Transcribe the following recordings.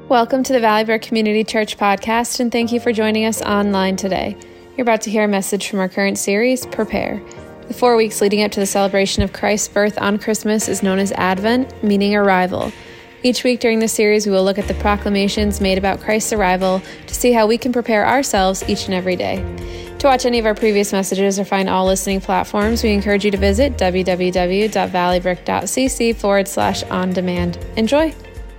Welcome to the Valley Brook Community Church podcast, and thank you for joining us online today. You're about to hear a message from our current series, Prepare. The 4 weeks leading up to the celebration of Christ's birth on Christmas is known as Advent, meaning arrival. Each week during the series, we will look at the proclamations made about Christ's arrival to see how we can prepare ourselves each and every day. To watch any of our previous messages or find all listening platforms, we encourage you to visit www.valleybrook.cc/on-demand. Enjoy!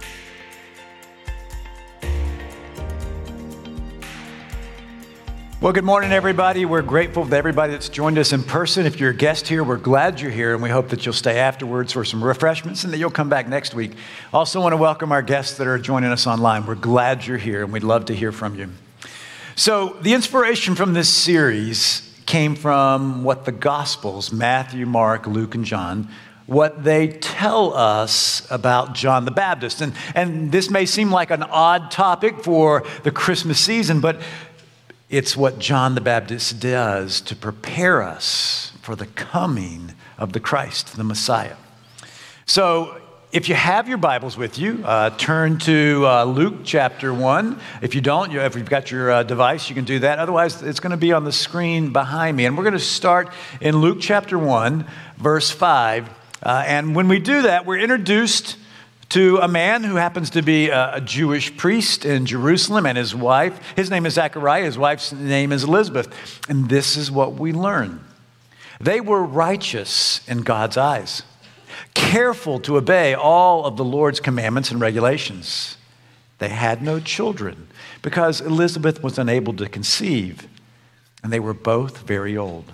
Well, good morning, everybody. We're grateful for everybody that's joined us in person. If you're a guest here, we're glad you're here, and we hope that you'll stay afterwards for some refreshments and that you'll come back next week. Also want to welcome our guests that are joining us online. We're glad you're here, and we'd love to hear from you. So the inspiration from this series came from what the Gospels, Matthew, Mark, Luke, and John, what they tell us about John the Baptist. And this may seem like an odd topic for the Christmas season, but it's what John the Baptist does to prepare us for the coming of the Christ, the Messiah. So if you have your Bibles with you, turn to Luke chapter 1. If you don't, if you've got your device, you can do that. Otherwise, it's going to be on the screen behind me. And we're going to start in Luke chapter 1, verse 5. And when we do that, we're introduced to a man who happens to be a Jewish priest in Jerusalem, and his wife. His name is Zechariah. His wife's name is Elizabeth. And this is what we learn. They were righteous in God's eyes, careful to obey all of the Lord's commandments and regulations. They had no children because Elizabeth was unable to conceive, and they were both very old.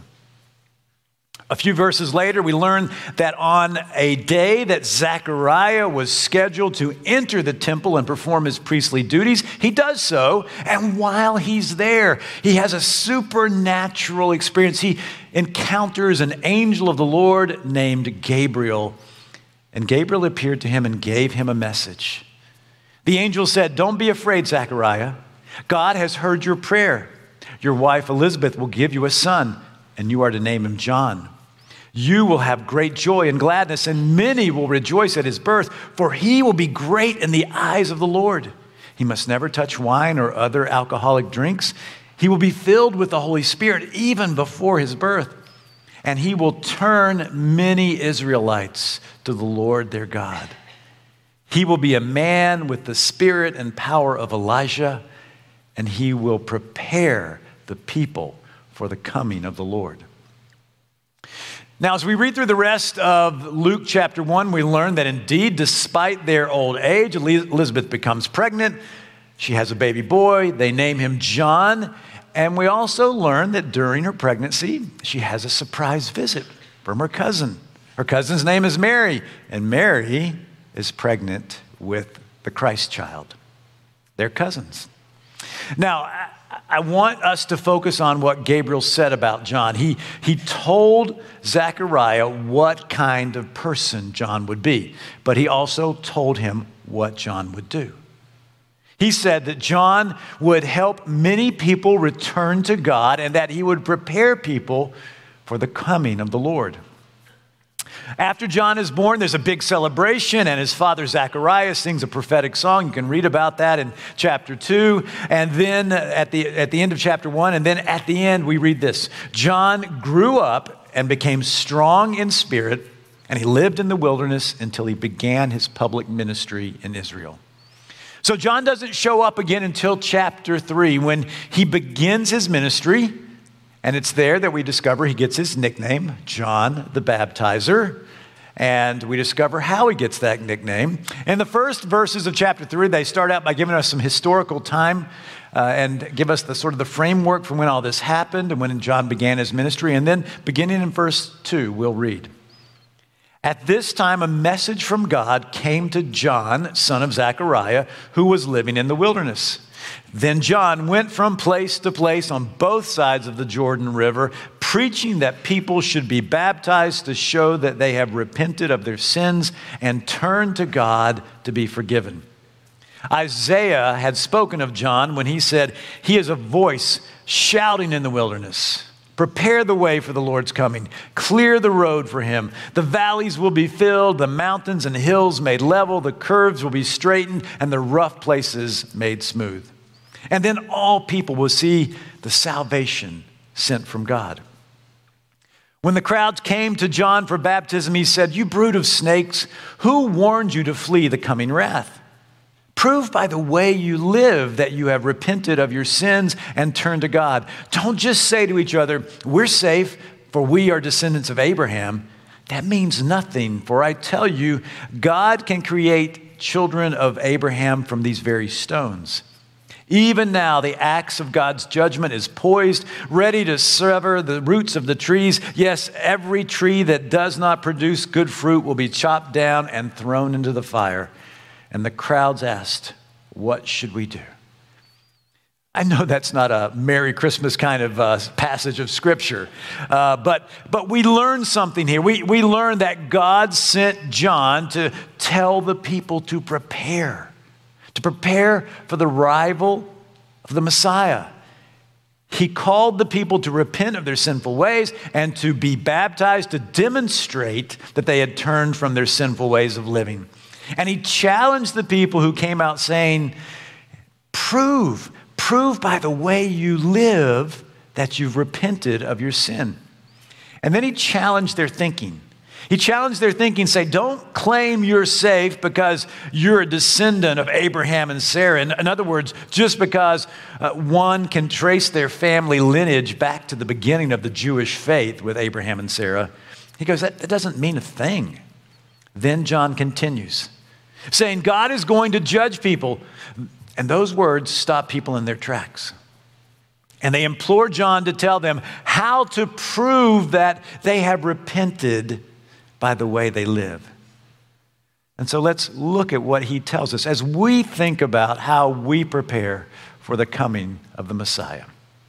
A few verses later, we learn that on a day that Zechariah was scheduled to enter the temple and perform his priestly duties, he does so. And while he's there, he has a supernatural experience. He encounters an angel of the Lord named Gabriel. And Gabriel appeared to him and gave him a message. The angel said, "Don't be afraid, Zechariah. God has heard your prayer. Your wife Elizabeth will give you a son, and you are to name him John. You will have great joy and gladness, and many will rejoice at his birth, for he will be great in the eyes of the Lord. He must never touch wine or other alcoholic drinks. He will be filled with the Holy Spirit even before his birth, and he will turn many Israelites to the Lord their God. He will be a man with the spirit and power of Elijah, and he will prepare the people for the coming of the Lord." Now, as we read through the rest of Luke chapter 1, we learn that indeed, despite their old age, Elizabeth becomes pregnant. She has a baby boy. They name him John. And we also learn that during her pregnancy, she has a surprise visit from her cousin. Her cousin's name is Mary, and Mary is pregnant with the Christ child. They're cousins. Now, I want us to focus on what Gabriel said about John. He told Zechariah what kind of person John would be, but he also told him what John would do. He said that John would help many people return to God and that he would prepare people for the coming of the Lord. After John is born, there's a big celebration, and his father Zechariah sings a prophetic song. You can read about that in chapter 2, and then at the end of chapter 1, and then at the end we read this. John grew up and became strong in spirit, and he lived in the wilderness until he began his public ministry in Israel. So John doesn't show up again until chapter 3 when he begins his ministry. And it's there that we discover he gets his nickname, John the Baptizer. And we discover how he gets that nickname. In the first verses of chapter 3, they start out by giving us some historical time and give us the sort of the framework for when all this happened and when John began his ministry. And then beginning in verse 2, we'll read. At this time, a message from God came to John, son of Zechariah, who was living in the wilderness. Then John went from place to place on both sides of the Jordan River, preaching that people should be baptized to show that they have repented of their sins and turned to God to be forgiven. Isaiah had spoken of John when he said, "He is a voice shouting in the wilderness, Prepare the way for the Lord's coming. Clear the road for him. The valleys will be filled, the mountains and hills made level, the curves will be straightened, and the rough places made smooth. And then all people will see the salvation sent from God. When the crowds came to John for baptism, he said, "You brood of snakes, who warned you to flee the coming wrath? Prove by the way you live that you have repented of your sins and turned to God. Don't just say to each other, 'We're safe, for we are descendants of Abraham.' That means nothing, for I tell you, God can create children of Abraham from these very stones. Even now, the axe of God's judgment is poised, ready to sever the roots of the trees. Yes, every tree that does not produce good fruit will be chopped down and thrown into the fire." And the crowds asked, "What should we do?" I know that's not a Merry Christmas kind of passage of Scripture, but we learn something here. We learn that God sent John to tell the people to prepare for the arrival of the Messiah. He called the people to repent of their sinful ways and to be baptized to demonstrate that they had turned from their sinful ways of living. And he challenged the people who came out saying, prove by the way you live that you've repented of your sin. And then he challenged their thinking. He challenged their thinking, say, don't claim you're safe because you're a descendant of Abraham and Sarah. In other words, just because one can trace their family lineage back to the beginning of the Jewish faith with Abraham and Sarah. He goes, that doesn't mean a thing. Then John continues, saying, God is going to judge people. And those words stop people in their tracks. And they implore John to tell them how to prove that they have repented by the way they live. And so let's look at what he tells us as we think about how we prepare for the coming of the Messiah.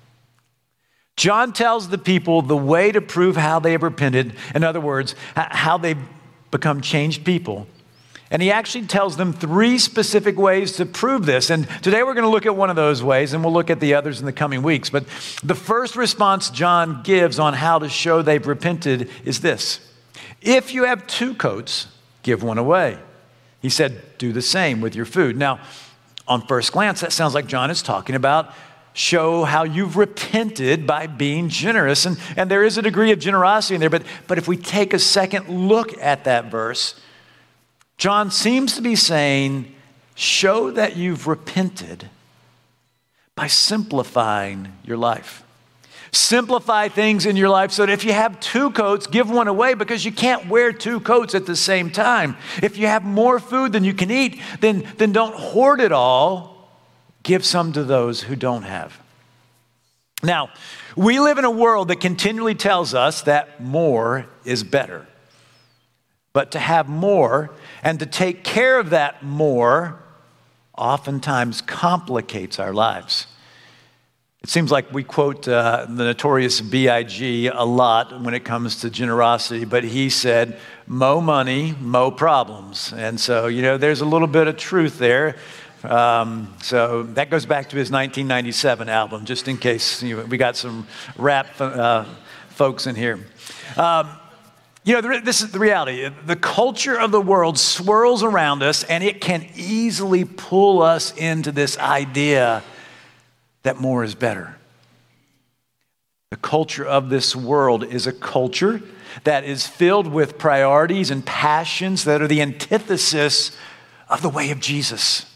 John tells the people the way to prove how they have repented. In other words, how they've become changed people. And he actually tells them 3 specific ways to prove this. And today we're going to look at one of those ways, and we'll look at the others in the coming weeks. But the first response John gives on how to show they've repented is this. If you have 2 coats, give one away. He said, do the same with your food. Now, on first glance, that sounds like John is talking about show how you've repented by being generous. And there is a degree of generosity in there. But if we take a second look at that verse, John seems to be saying, show that you've repented by simplifying your life. Simplify things in your life so that if you have 2 coats, give one away because you can't wear 2 coats at the same time. If you have more food than you can eat, then don't hoard it all. Give some to those who don't have. Now, we live in a world that continually tells us that more is better. But to have more and to take care of that more oftentimes complicates our lives. It seems like we quote the notorious B.I.G. a lot when it comes to generosity, but he said, mo money, mo problems. And so, there's a little bit of truth there. So that goes back to his 1997 album, just in case we got some rap folks in here. This is the reality. The culture of the world swirls around us, and it can easily pull us into this idea that more is better. The culture of this world is a culture that is filled with priorities and passions that are the antithesis of the way of Jesus.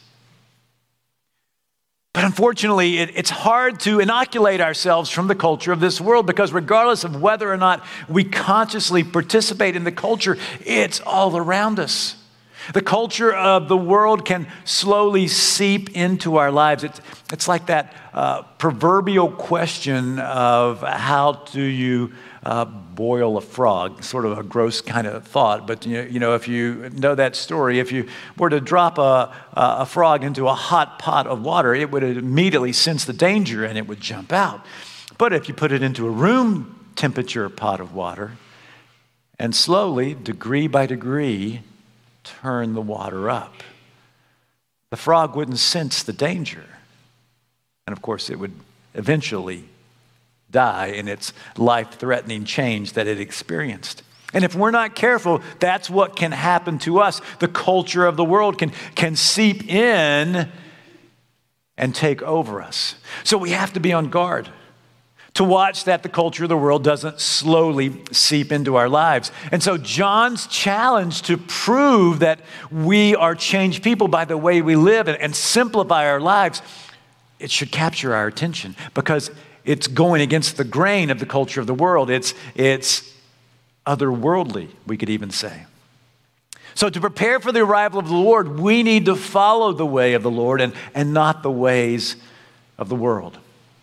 But unfortunately, it's hard to inoculate ourselves from the culture of this world because regardless of whether or not we consciously participate in the culture, it's all around us. The culture of the world can slowly seep into our lives. It's like that proverbial question of how do you boil a frog, sort of a gross kind of thought. But, if you know that story, if you were to drop a frog into a hot pot of water, it would immediately sense the danger and it would jump out. But if you put it into a room temperature pot of water and slowly, degree by degree, turn the water up, the frog wouldn't sense the danger. And of course, it would eventually die in its life-threatening change that it experienced. And if we're not careful, that's what can happen to us. The culture of the world can seep in and take over us. So we have to be on guard to watch that the culture of the world doesn't slowly seep into our lives. And so John's challenge to prove that we are changed people by the way we live and simplify our lives, it should capture our attention because it's going against the grain of the culture of the world. It's otherworldly, we could even say. So to prepare for the arrival of the Lord, we need to follow the way of the Lord and not the ways of the world.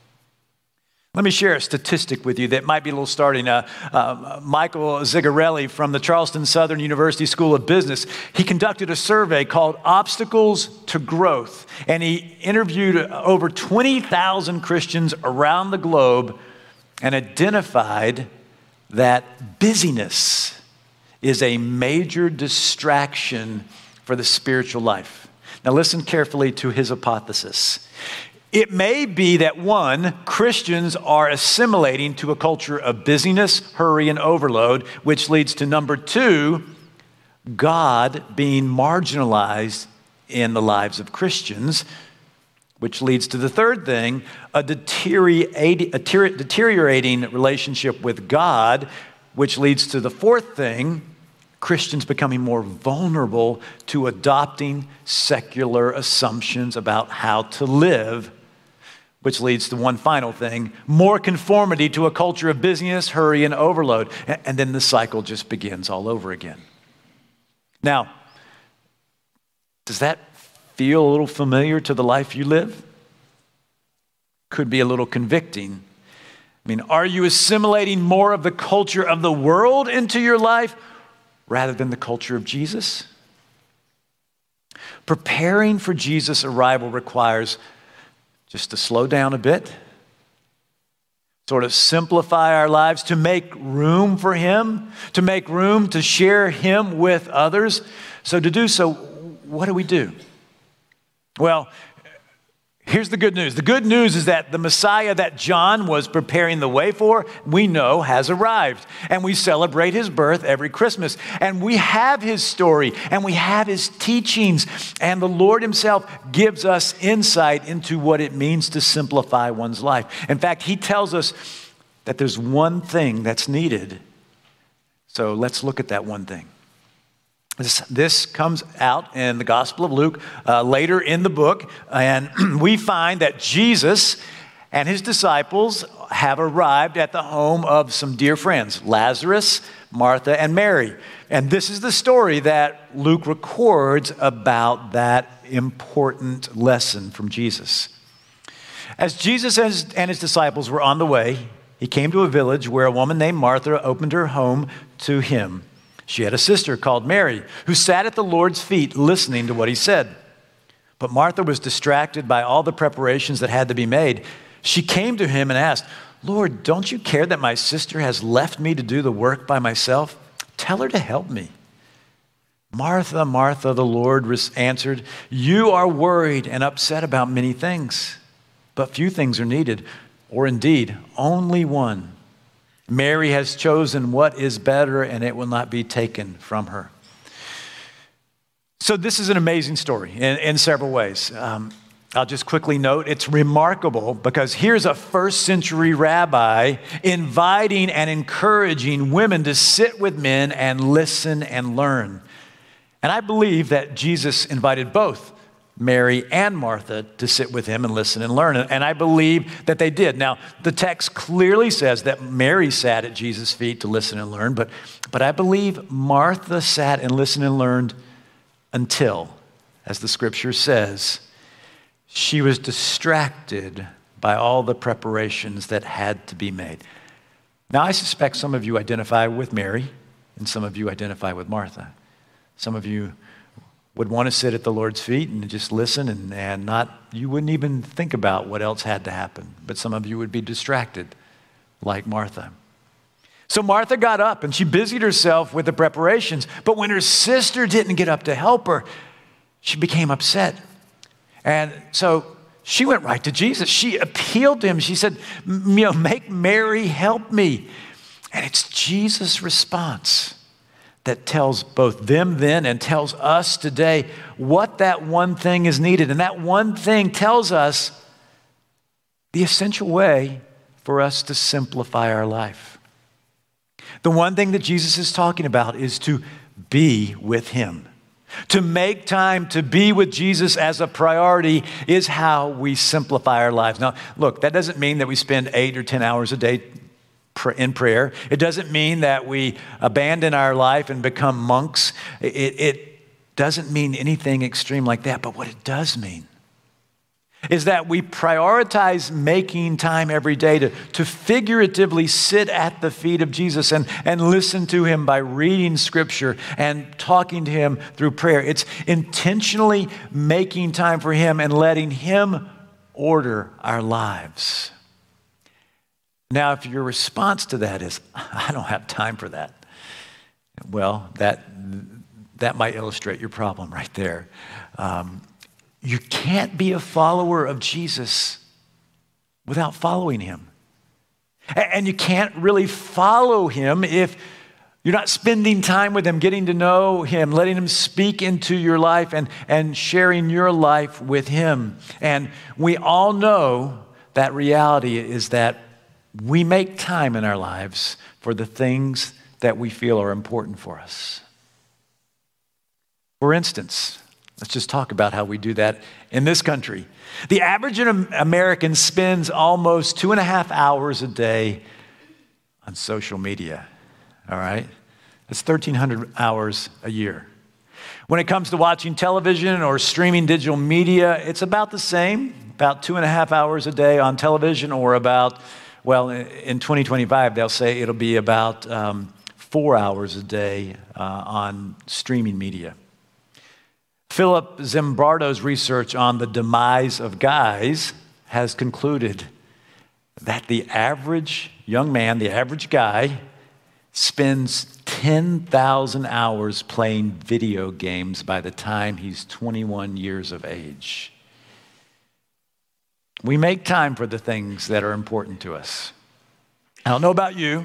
Let me share a statistic with you that might be a little starting. Michael Zigarelli from the Charleston Southern University School of Business, he conducted a survey called Obstacles to Growth, and he interviewed over 20,000 Christians around the globe and identified that busyness is a major distraction for the spiritual life. Now listen carefully to his hypothesis. It may be that, one, Christians are assimilating to a culture of busyness, hurry, and overload, which leads to number two, God being marginalized in the lives of Christians, which leads to the third thing, a deteriorating relationship with God, which leads to the fourth thing, Christians becoming more vulnerable to adopting secular assumptions about how to live, which leads to one final thing, more conformity to a culture of busyness, hurry, and overload. And then the cycle just begins all over again. Now, does that feel a little familiar to the life you live? Could be a little convicting. I mean, are you assimilating more of the culture of the world into your life rather than the culture of Jesus? Preparing for Jesus' arrival requires just to slow down a bit, sort of simplify our lives, to make room for Him, to make room to share Him with others. So to do so, what do? Well, here's the good news. The good news is that the Messiah that John was preparing the way for, we know has arrived. And we celebrate His birth every Christmas. And we have His story, and we have His teachings. And the Lord Himself gives us insight into what it means to simplify one's life. In fact, He tells us that there's one thing that's needed. So let's look at that one thing. This comes out in the Gospel of Luke later in the book, and we find that Jesus and His disciples have arrived at the home of some dear friends, Lazarus, Martha, and Mary. And this is the story that Luke records about that important lesson from Jesus. As Jesus and His disciples were on the way, He came to a village where a woman named Martha opened her home to Him. She had a sister called Mary who sat at the Lord's feet listening to what He said. But Martha was distracted by all the preparations that had to be made. She came to Him and asked, "Lord, don't you care that my sister has left me to do the work by myself? Tell her to help me." "Martha, Martha," the Lord answered, "you are worried and upset about many things, but few things are needed, or indeed only one. Mary has chosen what is better, and it will not be taken from her." So this is an amazing story in several ways. I'll just quickly note, it's remarkable because here's a first century rabbi inviting and encouraging women to sit with men and listen and learn. And I believe that Jesus invited both Mary and Martha to sit with Him and listen and learn. And I believe that they did. Now, the text clearly says that Mary sat at Jesus' feet to listen and learn, but I believe Martha sat and listened and learned until, as the scripture says, she was distracted by all the preparations that had to be made. Now, I suspect some of you identify with Mary and some of you identify with Martha. Some of you would want to sit at the Lord's feet and just listen and not, you wouldn't even think about what else had to happen. But some of you would be distracted like Martha. So Martha got up and she busied herself with the preparations. But when her sister didn't get up to help her, she became upset. And so She went right to Jesus. She appealed to him. She said, make Mary help me. And it's Jesus' response that tells both them then and tells us today what that one thing is needed. And that one thing tells us the essential way for us to simplify our life. The one thing that Jesus is talking about is to be with him. To make time to be with Jesus as a priority is how we simplify our lives. Now, look, that doesn't mean that we spend 8 or 10 hours a day in prayer. It doesn't mean that we abandon our life and become monks. It doesn't mean anything extreme like that. But what it does mean is that we prioritize making time every day to figuratively sit at the feet of Jesus and listen to him by reading scripture and talking to him through prayer. It's intentionally making time for him and letting him order our lives. Now, if your response to that is, I don't have time for that, well, that might illustrate your problem right there. You can't be a follower of Jesus without following him. And you can't really follow him if you're not spending time with him, getting to know him, letting him speak into your life and sharing your life with him. And we all know that reality is that we make time in our lives for the things that we feel are important for us. For instance, let's just talk about how we do that in this country. The average American spends almost 2.5 hours a day on social media, all right? That's 1,300 hours a year. When it comes to watching television or streaming digital media, it's about the same, about 2.5 hours a day on television, or about, well, in 2025, they'll say it'll be about 4 hours a day on streaming media. Philip Zimbardo's research on the demise of guys has concluded that the average young man, the average guy, spends 10,000 hours playing video games by the time he's 21 years of age. We make time for the things that are important to us. I don't know about you.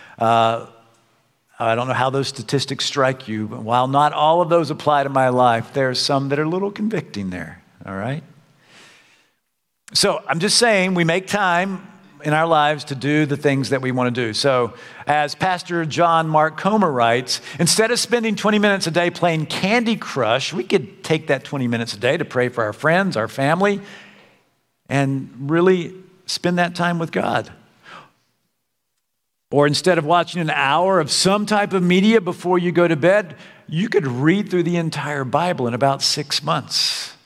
I don't know how those statistics strike you, but while not all of those apply to my life, there are some that are a little convicting there, all right? So I'm just saying we make time in our lives to do the things that we want to do. So as Pastor John Mark Comer writes, instead of spending 20 minutes a day playing Candy Crush, we could take that 20 minutes a day to pray for our friends, our family, and really spend that time with God. Or instead of watching an hour of some type of media before you go to bed, you could read through the entire Bible in about 6 months.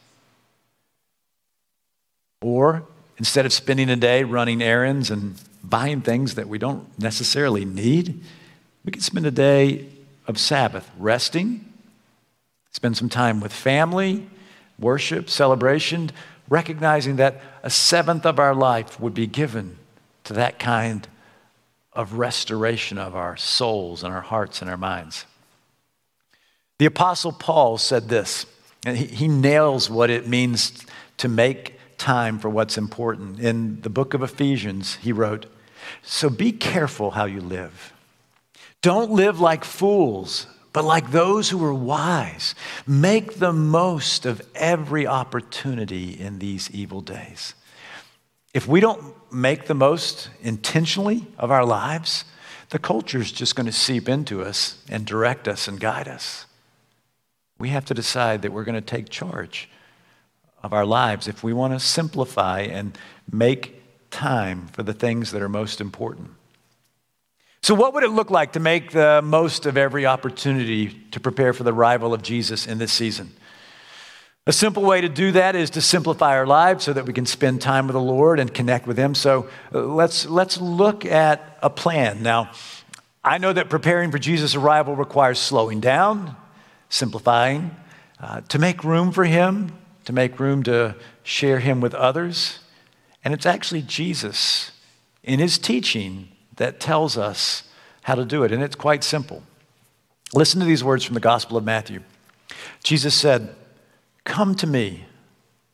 Or instead of spending a day running errands and buying things that we don't necessarily need, we could spend a day of Sabbath resting, spend some time with family, worship, celebration, recognizing that a seventh of our life would be given to that kind of restoration of our souls and our hearts and our minds. The Apostle Paul said this, and he nails what it means to make time for what's important. In the book of Ephesians, he wrote, "So be careful how you live. Don't live like fools, but like those who are wise. Make the most of every opportunity in these evil days." If we don't make the most intentionally of our lives, the culture is just going to seep into us and direct us and guide us. We have to decide that we're going to take charge of our lives if we want to simplify and make time for the things that are most important. So what would it look like to make the most of every opportunity to prepare for the arrival of Jesus in this season? A simple way to do that is to simplify our lives so that we can spend time with the Lord and connect with him. So let's look at a plan. Now, I know that preparing for Jesus' arrival requires slowing down, simplifying, to make room for him, to make room to share him with others. And it's actually Jesus in his teaching that tells us how to do it. And it's quite simple. Listen to these words from the Gospel of Matthew. Jesus said, "Come to me,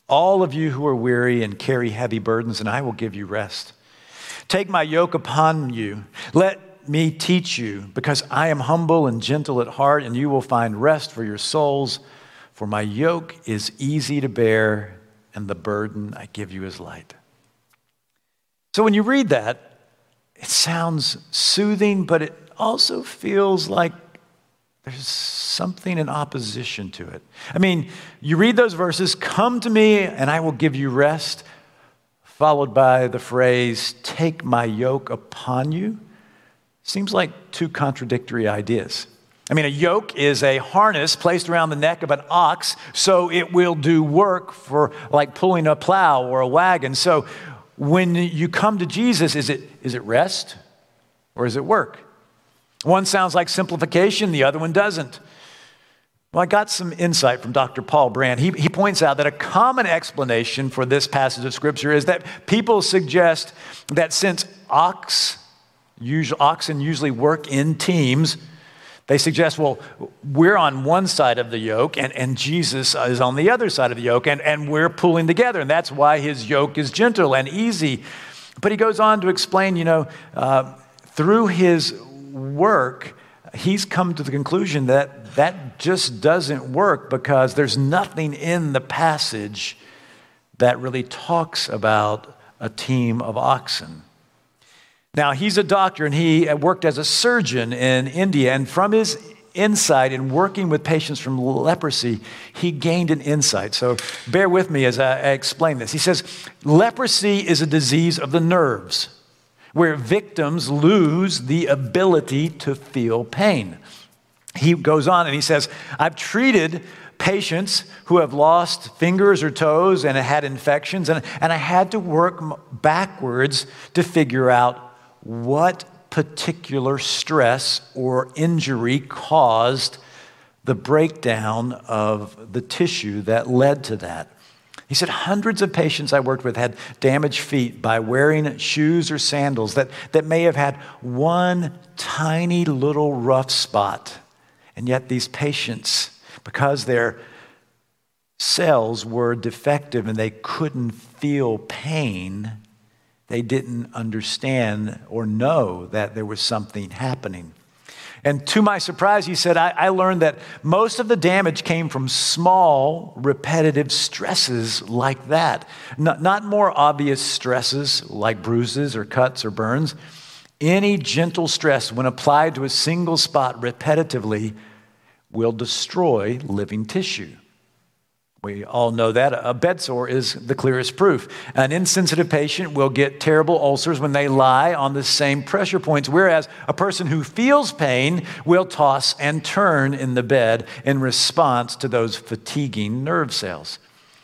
all of you who are weary and carry heavy burdens, and I will give you rest. Take my yoke upon you. Let me teach you, because I am humble and gentle at heart, and you will find rest for your souls. For my yoke is easy to bear, and the burden I give you is light. So when you read that, it sounds soothing, but it also feels like there's something in opposition to it. I mean, you read those verses, come to me and I will give you rest, followed by the phrase, take my yoke upon you. Seems like two contradictory ideas. I mean, a yoke is a harness placed around the neck of an ox, so it will do work for like pulling a plow or a wagon. So when you come to Jesus, is it rest or is it work? One sounds like simplification, the other one doesn't. Well, I got some insight from Dr. Paul Brand. He points out that a common explanation for this passage of Scripture is that people suggest that since oxen usually work in teams, they suggest, well, we're on one side of the yoke and Jesus is on the other side of the yoke and we're pulling together. And that's why his yoke is gentle and easy. But he goes on to explain, through his work, he's come to the conclusion that that just doesn't work because there's nothing in the passage that really talks about a team of oxen. Now, he's a doctor and he worked as a surgeon in India, and from his insight in working with patients from leprosy, he gained an insight. So bear with me as I explain this. He says, leprosy is a disease of the nerves, where victims lose the ability to feel pain. He goes on and he says, I've treated patients who have lost fingers or toes and had infections, and I had to work backwards to figure out what particular stress or injury caused the breakdown of the tissue that led to that. He said hundreds of patients I worked with had damaged feet by wearing shoes or sandals that may have had one tiny little rough spot. And yet these patients, because their cells were defective and they couldn't feel pain, they didn't understand or know that there was something happening. And to my surprise, he said, I learned that most of the damage came from small, repetitive stresses like that. Not more obvious stresses like bruises or cuts or burns. Any gentle stress, when applied to a single spot repetitively, will destroy living tissue. We all know that. A bed sore is the clearest proof. An insensitive patient will get terrible ulcers when they lie on the same pressure points, whereas a person who feels pain will toss and turn in the bed in response to those fatiguing nerve cells.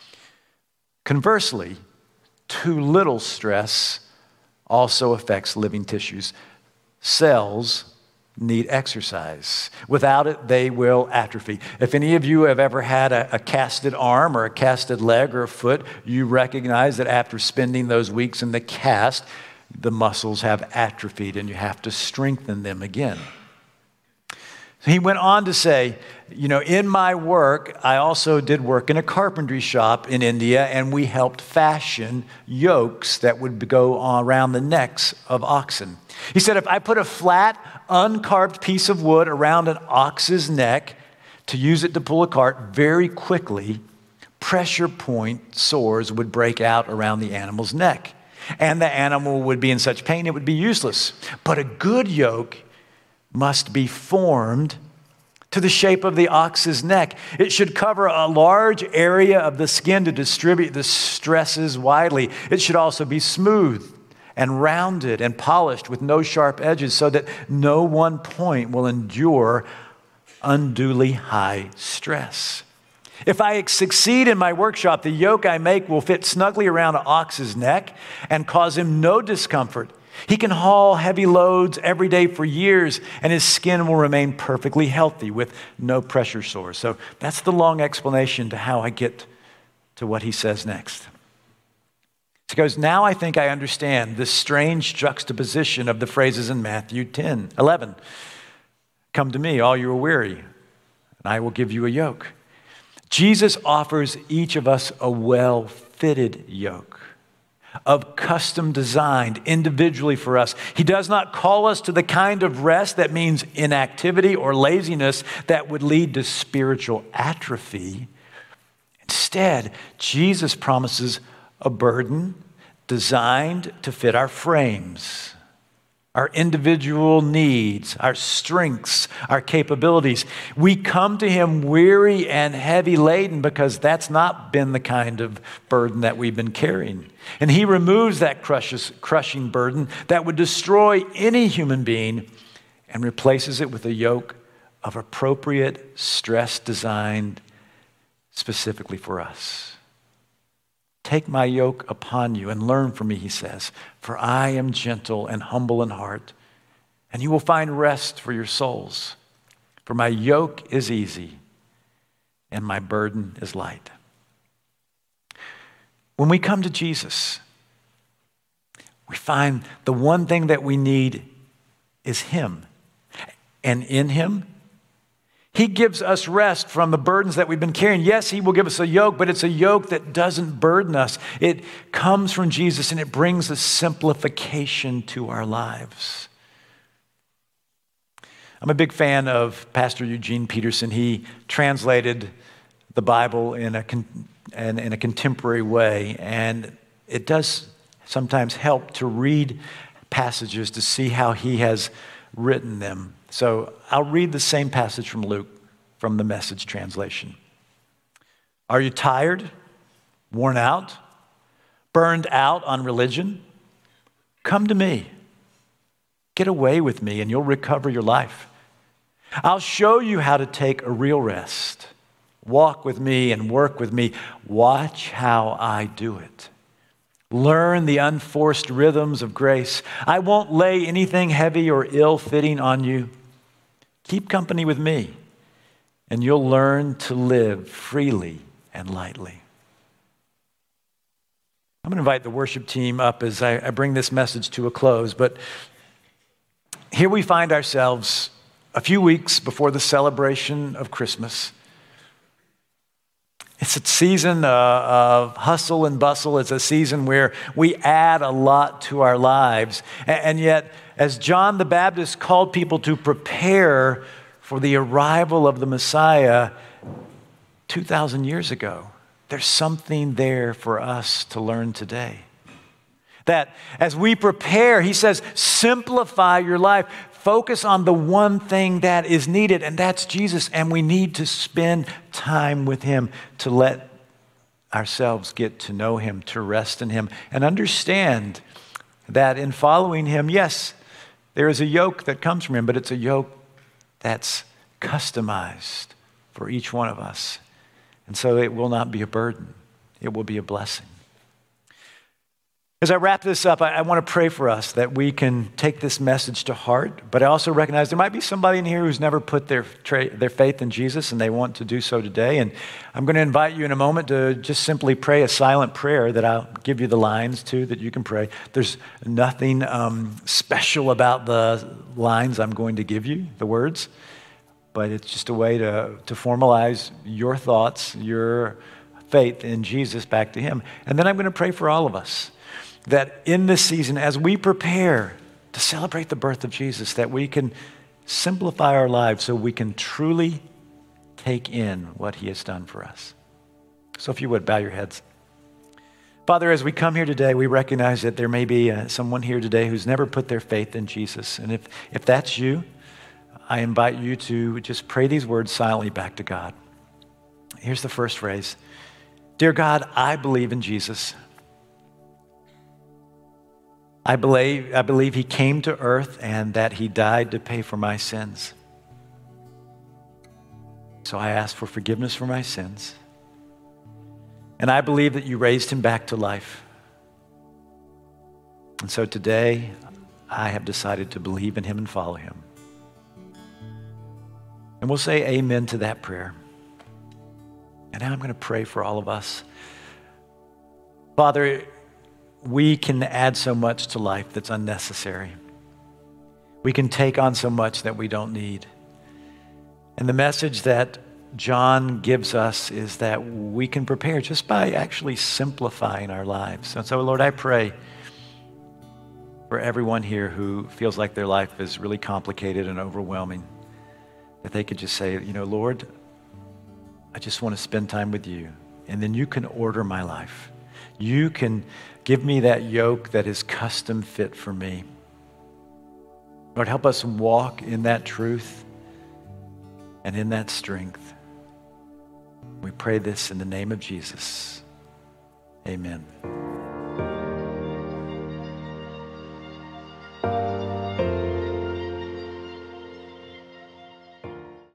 Conversely, too little stress also affects living tissues. Cells need exercise. Without it, they will atrophy. If any of you have ever had a casted arm or a casted leg or a foot, you recognize that after spending those weeks in the cast, the muscles have atrophied and you have to strengthen them again. He went on to say, in my work, I also did work in a carpentry shop in India, and we helped fashion yokes that would go around the necks of oxen. He said, if I put a flat, uncarved piece of wood around an ox's neck to use it to pull a cart very quickly, pressure point sores would break out around the animal's neck. And the animal would be in such pain, it would be useless. But a good yoke must be formed to the shape of the ox's neck. It should cover a large area of the skin to distribute the stresses widely. It should also be smooth and rounded and polished with no sharp edges so that no one point will endure unduly high stress. If I succeed in my workshop, the yoke I make will fit snugly around an ox's neck and cause him no discomfort. He can haul heavy loads every day for years, and his skin will remain perfectly healthy with no pressure sores. So that's the long explanation to how I get to what he says next. He goes, now I think I understand this strange juxtaposition of the phrases in Matthew 10:11. Come to me, all you are weary, and I will give you a yoke. Jesus offers each of us a well-fitted yoke of custom designed individually for us. He does not call us to the kind of rest that means inactivity or laziness that would lead to spiritual atrophy. Instead, Jesus promises a burden designed to fit our frames, our individual needs, our strengths, our capabilities. We come to him weary and heavy laden because that's not been the kind of burden that we've been carrying. And he removes that crushing burden that would destroy any human being and replaces it with a yoke of appropriate stress designed specifically for us. Take my yoke upon you and learn from me, he says, for I am gentle and humble in heart, and you will find rest for your souls. For my yoke is easy and my burden is light. When we come to Jesus, we find the one thing that we need is him. And in him, he gives us rest from the burdens that we've been carrying. Yes, he will give us a yoke, but it's a yoke that doesn't burden us. It comes from Jesus and it brings a simplification to our lives. I'm a big fan of Pastor Eugene Peterson. He translated the Bible in a contemporary way, and it does sometimes help to read passages to see how he has written them. So I'll read the same passage from Luke from the Message translation. Are you tired, worn out, burned out on religion? Come to me. Get away with me and you'll recover your life. I'll show you how to take a real rest. Walk with me and work with me. Watch how I do it. Learn the unforced rhythms of grace. I won't lay anything heavy or ill-fitting on you. Keep company with me, and you'll learn to live freely and lightly. I'm going to invite the worship team up as I bring this message to a close, but here we find ourselves a few weeks before the celebration of Christmas. It's a season of hustle and bustle. It's a season where we add a lot to our lives. And yet, as John the Baptist called people to prepare for the arrival of the Messiah 2,000 years ago, there's something there for us to learn today. That as we prepare, he says, simplify your life. Focus on the one thing that is needed, and that's Jesus. And we need to spend time with him to let ourselves get to know him, to rest in him, and understand that in following him, yes, there is a yoke that comes from him, but it's a yoke that's customized for each one of us. And so it will not be a burden. It will be a blessing. As I wrap this up, I want to pray for us that we can take this message to heart, but I also recognize there might be somebody in here who's never put their faith in Jesus and they want to do so today. And I'm going to invite you in a moment to just simply pray a silent prayer that I'll give you the lines to that you can pray. There's nothing special about the lines I'm going to give you, the words, but it's just a way to formalize your thoughts, your faith in Jesus back to him. And then I'm going to pray for all of us, that in this season, as we prepare to celebrate the birth of Jesus, that we can simplify our lives so we can truly take in what he has done for us. So if you would, bow your heads. Father, as we come here today, we recognize that there may be someone here today who's never put their faith in Jesus. And if that's you, I invite you to just pray these words silently back to God. Here's the first phrase. Dear God, I believe in Jesus. I believe he came to earth and that he died to pay for my sins. So I ask for forgiveness for my sins. And I believe that you raised him back to life. And so today, I have decided to believe in him and follow him. And we'll say amen to that prayer. And now I'm going to pray for all of us. Father, we can add so much to life that's unnecessary. We can take on so much that we don't need. And the message that John gives us is that we can prepare just by actually simplifying our lives. And so, Lord, I pray for everyone here who feels like their life is really complicated and overwhelming, that they could just say, Lord, I just want to spend time with you. And then you can order my life. You can give me that yoke that is custom fit for me. Lord, help us walk in that truth and in that strength. We pray this in the name of Jesus. Amen.